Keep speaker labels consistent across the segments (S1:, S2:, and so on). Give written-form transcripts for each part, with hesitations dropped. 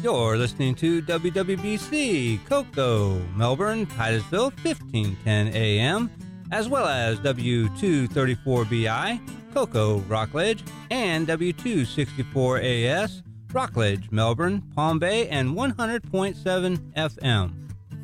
S1: You're listening to WWBC, Cocoa, Melbourne, Titusville, 1510 AM, as well as W234BI, Cocoa, Rockledge, and W264AS, Rockledge, Melbourne, Palm Bay, and 100.7 FM.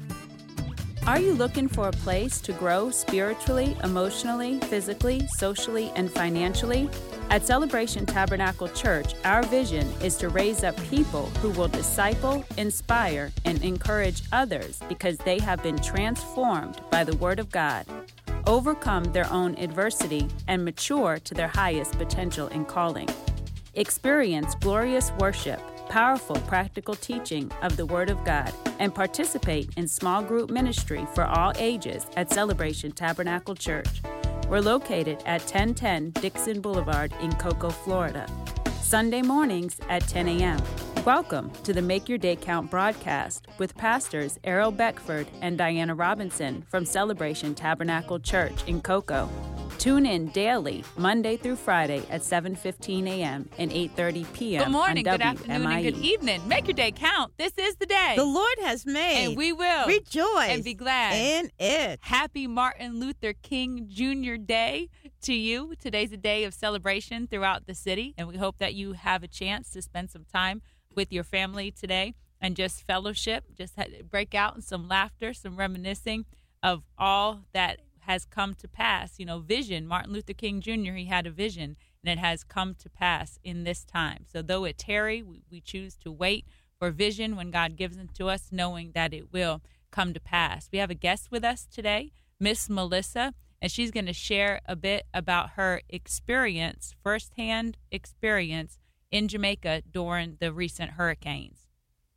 S2: Are you looking for a place to grow spiritually, emotionally, physically, socially, and financially? At Celebration Tabernacle Church, our vision is to raise up people who will disciple, inspire, and encourage others because they have been transformed by the Word of God, overcome their own adversity, and mature to their highest potential and calling. Experience glorious worship, powerful practical teaching of the Word of God, and participate in small group ministry for all ages at Celebration Tabernacle Church. We're located at 1010 Dixon Boulevard in Cocoa, Florida. Sunday mornings at 10 a.m. Welcome to the Make Your Day Count broadcast with pastors Errol Beckford and Diana Robinson from Celebration Tabernacle Church in Cocoa. Tune in daily, Monday through Friday at 7:15 a.m. and 8:30 p.m.
S3: Good morning,
S2: on
S3: good afternoon, and good evening. Make your day count. This is the day
S4: the Lord has made,
S3: and we will
S4: rejoice
S3: and be glad
S4: in it.
S3: Happy Martin Luther King Jr. Day to you. Today's a day of celebration throughout the city, and we hope that you have a chance to spend some time with your family today and just fellowship, just break out in some laughter, some reminiscing of all that has come to pass. You know, vision. Martin Luther King Jr., he had a vision, and it has come to pass in this time. So though it tarry, we choose to wait for vision when God gives it to us, knowing that it will come to pass. We have a guest with us today, Miss Melissa, and she's going to share a bit about her experience, firsthand experience in Jamaica during the recent hurricanes.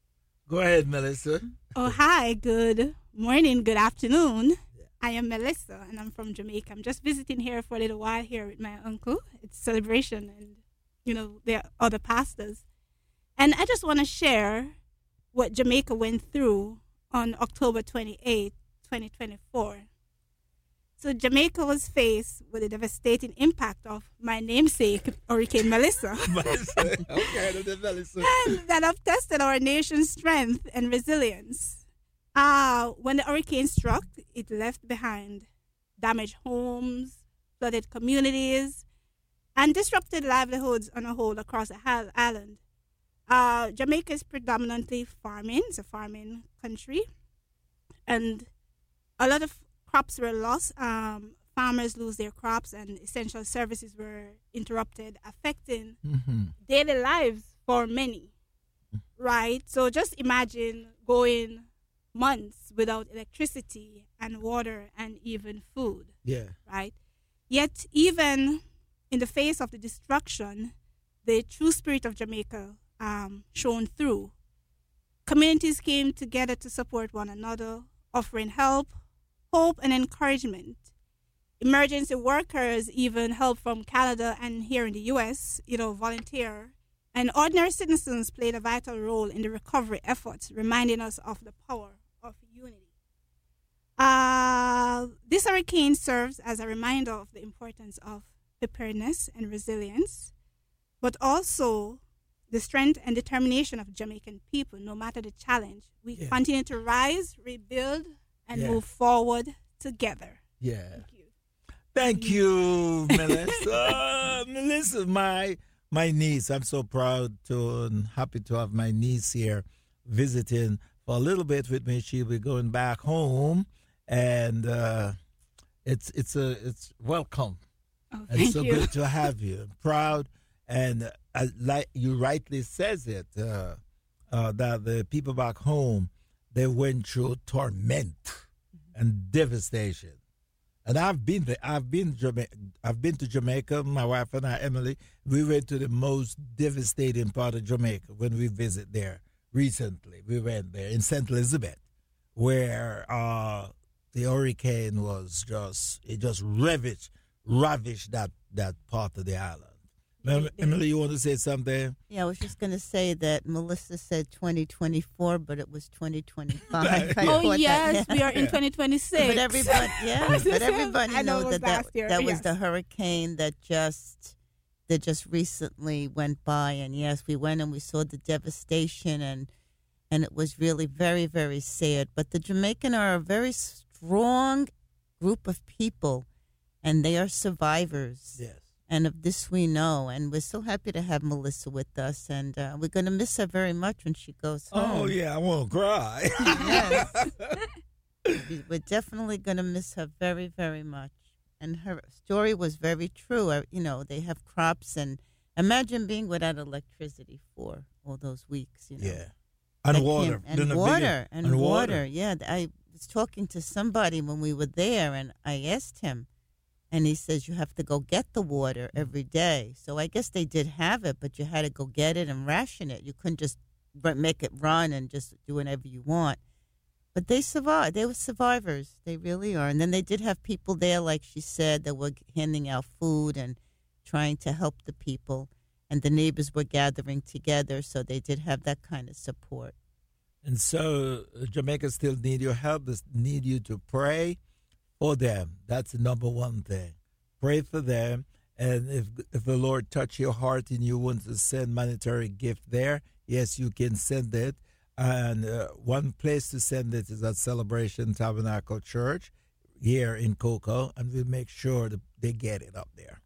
S5: Go ahead, Melissa.
S6: Oh, hi. Good morning. Good afternoon. I am Melissa, and I'm from Jamaica. I'm just visiting here for a little while here with my uncle. It's celebration, and, you know, there are other pastors. And I just want to share what Jamaica went through on October 28, 2024. So Jamaica was faced with the devastating impact of my namesake, Hurricane Melissa.
S5: Okay, Melissa.
S6: And that have tested our nation's strength and resilience. When the hurricane struck, it left behind damaged homes, flooded communities, and disrupted livelihoods on a whole across the island. Jamaica is predominantly farming. It's a farming country. And a lot of crops were lost. Farmers lose their crops, and essential services were interrupted, affecting daily lives for many, right? So just imagine going months without electricity and water and even food.
S5: Yeah.
S6: Right? Yet, even in the face of the destruction, the true spirit of Jamaica shone through. Communities came together to support one another, offering help, hope, and encouragement. Emergency workers, even help from Canada and here in the U.S., volunteer. And ordinary citizens played a vital role in the recovery efforts, reminding us of the power of unity. This hurricane serves as a reminder of the importance of preparedness and resilience, but also the strength and determination of Jamaican people. No matter the challenge, we continue to rise, rebuild, and move forward together.
S5: Yeah. Thank you, Melissa. Melissa, my niece. I'm so proud and happy to have my niece here visiting for a little bit with me. She'll be going back home, and it's welcome.
S6: Oh,
S5: and it's so
S6: you.
S5: good to have you. I'm proud, and like you rightly says it, that the people back home, they went through torment and devastation. And I've been there. I've been to Jamaica. My wife and I, Emily, we went to the most devastating part of Jamaica when we visit there recently. We went there in St. Elizabeth, where the hurricane was just ravished that part of the island. Emily, you want to say something?
S4: Yeah, I was just going to say that Melissa said 2024, but it was 2025.
S6: Oh, yes, we are in 2026.
S4: But everybody knows that was the hurricane that just recently went by. And yes, we went and we saw the devastation, and and it was really very, very sad. But the Jamaican are a very strong group of people, and they are survivors.
S5: Yes.
S4: And of this we know. And we're so happy to have Melissa with us. And we're going to miss her very much when she goes home.
S5: Oh, yeah, I won't cry.
S4: Yes. We're definitely going to miss her very, very much. And her story was very true. You know, they have crops, and imagine being without electricity for all those weeks, you know.
S5: Yeah. And water.
S4: And water. Yeah, I was talking to somebody when we were there, and I asked him, and he says you have to go get the water every day. So I guess they did have it, but you had to go get it and ration it. You couldn't just make it run and just do whatever you want. But they survived. They were survivors. They really are. And then they did have people there, like she said, that were handing out food and trying to help the people. And the neighbors were gathering together, so they did have that kind of support.
S5: And so Jamaica still need your help. They need you to pray for them. That's the number one thing. Pray for them. And if the Lord touch your heart and you want to send monetary gift there, yes, you can send it. And one place to send it is at Celebration Tabernacle Church here in Cocoa, and we'll make sure that they get it up there.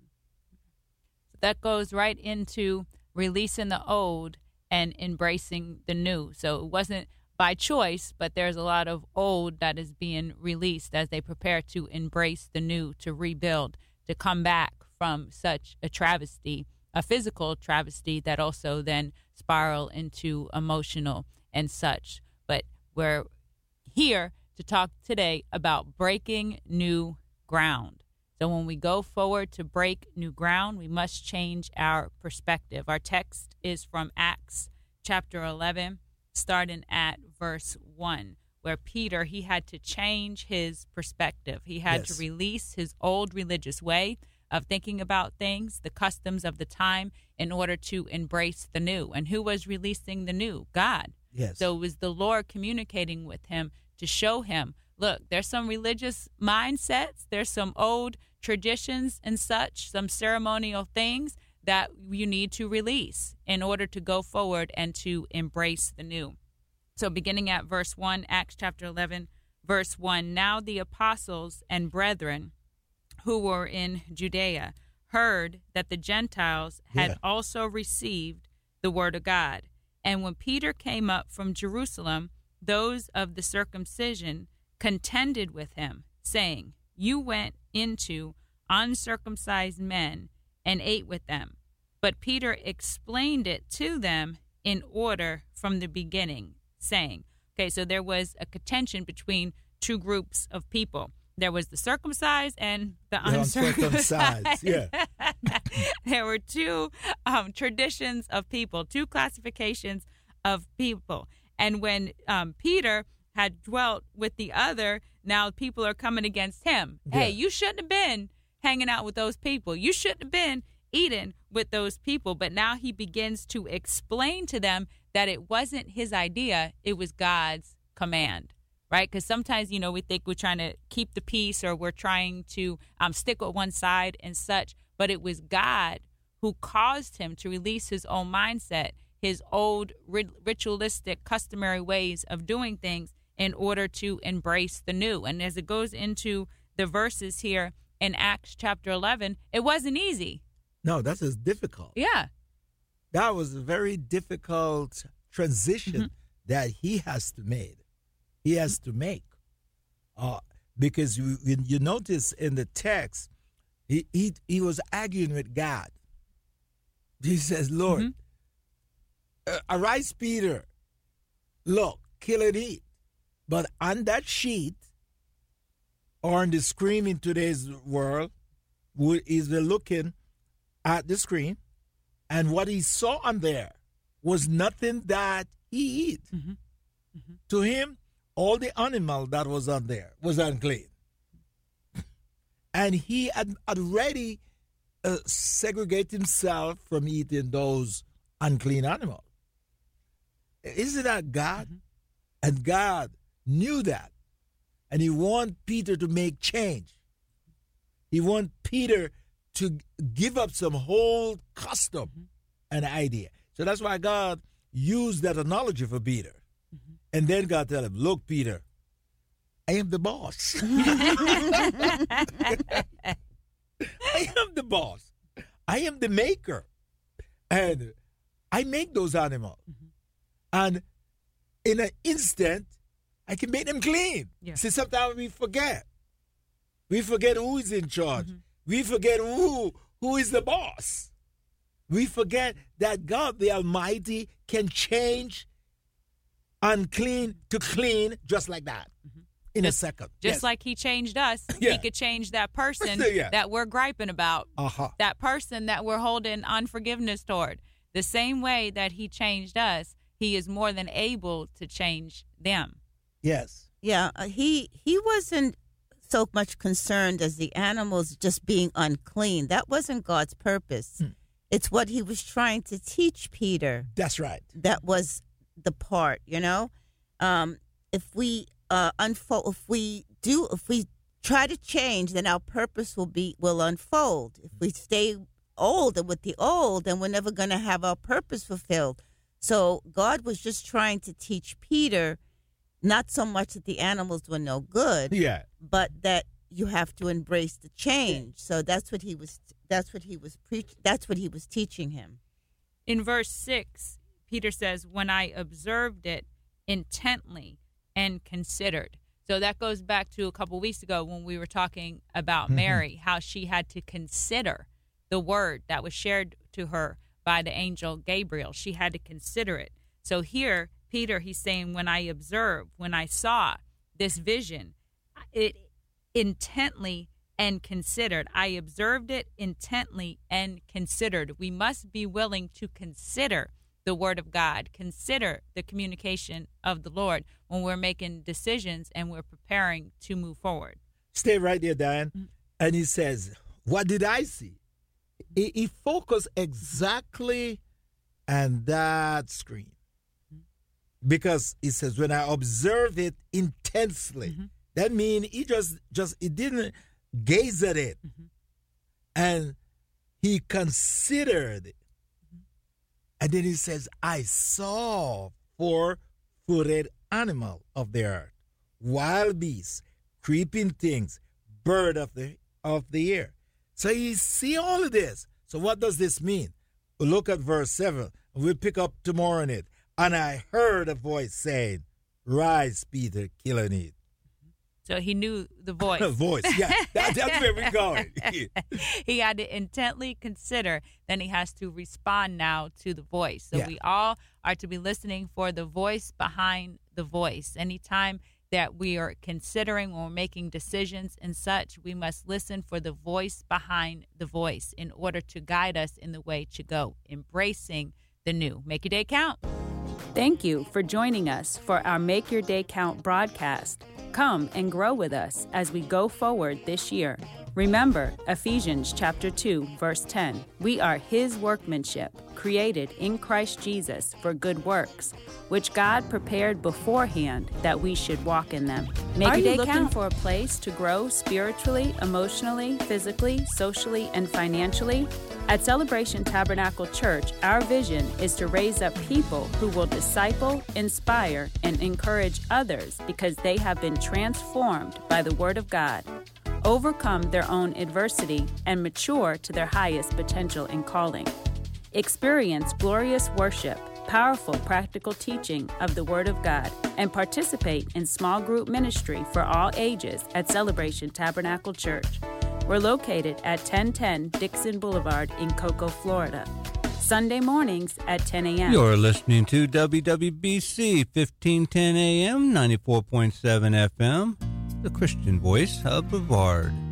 S3: That goes right into releasing the old and embracing the new. So it wasn't by choice, but there's a lot of old that is being released as they prepare to embrace the new, to rebuild, to come back from such a travesty, a physical travesty that also then spiral into emotional and such. But we're here to talk today about breaking new ground. So when we go forward to break new ground, we must change our perspective. Our text is from Acts chapter 11, starting at verse 1, where Peter, he had to change his perspective. He had to release his old religious way of thinking about things, the customs of the time, in order to embrace the new. And who was releasing the new? God.
S5: Yes.
S3: So it was the Lord communicating with him to show him, look, there's some religious mindsets, there's some old traditions and such, some ceremonial things that you need to release in order to go forward and to embrace the new. So beginning at verse 1, Acts chapter 11, verse 1, now the apostles and brethren who were in Judea heard that the Gentiles had also received the word of God. And when Peter came up from Jerusalem, those of the circumcision contended with him, saying, you went into uncircumcised men and ate with them. But Peter explained it to them in order from the beginning, saying, okay, so there was a contention between two groups of people. There was the circumcised and the uncircumcised.
S5: Yeah.
S3: There were two traditions of people, two classifications of people. And when Peter had dwelt with the other, now people are coming against him. Yeah. Hey, you shouldn't have been hanging out with those people. You shouldn't have been eating with those people. But now he begins to explain to them that it wasn't his idea, it was God's command. Right? Because sometimes, you know, we think we're trying to keep the peace or we're trying to stick with one side and such. But it was God who caused him to release his own mindset, his old ritualistic, customary ways of doing things in order to embrace the new. And as it goes into the verses here in Acts chapter 11, it wasn't easy.
S5: No, that is difficult.
S3: Yeah.
S5: That was a very difficult transition that he has to make. He has to make, because you notice in the text, he was arguing with God. He says, Lord, arise, Peter, look, kill and eat. But on that sheet, or on the screen in today's world, is looking at the screen, and what he saw on there was nothing that he eat. To him, all the animal that was on there was unclean. And he had already segregated himself from eating those unclean animals. Isn't that God? And God knew that. And he wanted Peter to make change. He wanted Peter to give up some whole custom and idea. So that's why God used that analogy for Peter. Mm-hmm. And then God tell him, look, Peter, I am the boss. I am the boss. I am the maker. And I make those animals. Mm-hmm. And in an instant, I can make them clean. Yeah. See, sometimes we forget. We forget who is in charge. Mm-hmm. We forget who is the boss. We forget that God, the Almighty, can change unclean to clean just like that. Mm-hmm. In a second.
S3: Just like he changed us, he could change that person that we're griping about, that person that we're holding unforgiveness toward. The same way that he changed us, he is more than able to change them.
S5: Yes.
S4: Yeah, he wasn't so much concerned as the animals just being unclean. That wasn't God's purpose. It's what he was trying to teach Peter.
S5: That's right.
S4: That was the part, If we if we try to change, then our purpose will unfold. If we stay old and with the old, then we're never going to have our purpose fulfilled. So God was just trying to teach Peter, not so much that the animals were no good, but that you have to embrace the change. So that's what he was teaching him.
S3: In verse 6, Peter says, when I observed it intently and considered. So that goes back to a couple weeks ago when we were talking about Mary, how she had to consider the word that was shared to her by the angel Gabriel. She had to consider it. So here, Peter, he's saying, when I observed, when I saw this vision, it intently and considered. I observed it intently and considered. We must be willing to consider the word of God, consider the communication of the Lord when we're making decisions and we're preparing to move forward.
S5: Stay right there, Diane. Mm-hmm. And he says, what did I see? He focused exactly on that screen. Because he says, when I observe it intensely, that means he he didn't gaze at it. And he considered it. And then he says, I saw 4-footed animal of the earth, wild beasts, creeping things, bird of the air. So you see all of this. So what does this mean? We'll look at verse 7. We'll pick up tomorrow in it. And I heard a voice saying, rise, Peter, kill and eat.
S3: So he knew the voice.
S5: Voice, yeah. That's where we're going.
S3: He had to intently consider. Then he has to respond now to the voice. So we all are to be listening for the voice behind the voice. Anytime that we are considering or making decisions and such, we must listen for the voice behind the voice in order to guide us in the way to go, embracing the new. Make your day count.
S2: Thank you for joining us for our Make Your Day Count broadcast. Come and grow with us as we go forward this year. Remember Ephesians chapter 2, verse 10. We are his workmanship, created in Christ Jesus for good works, which God prepared beforehand that we should walk in them. Make your day count. Are you looking for a place to grow spiritually, emotionally, physically, socially, and financially? At Celebration Tabernacle Church, our vision is to raise up people who will disciple, inspire, and encourage others because they have been transformed by the Word of God, overcome their own adversity, and mature to their highest potential and calling. Experience glorious worship, powerful practical teaching of the Word of God, and participate in small group ministry for all ages at Celebration Tabernacle Church. We're located at 1010 Dixon Boulevard in Cocoa, Florida. Sunday mornings at 10 a.m.
S1: You're listening to WWBC 1510 AM, 94.7 FM, the Christian voice of Brevard.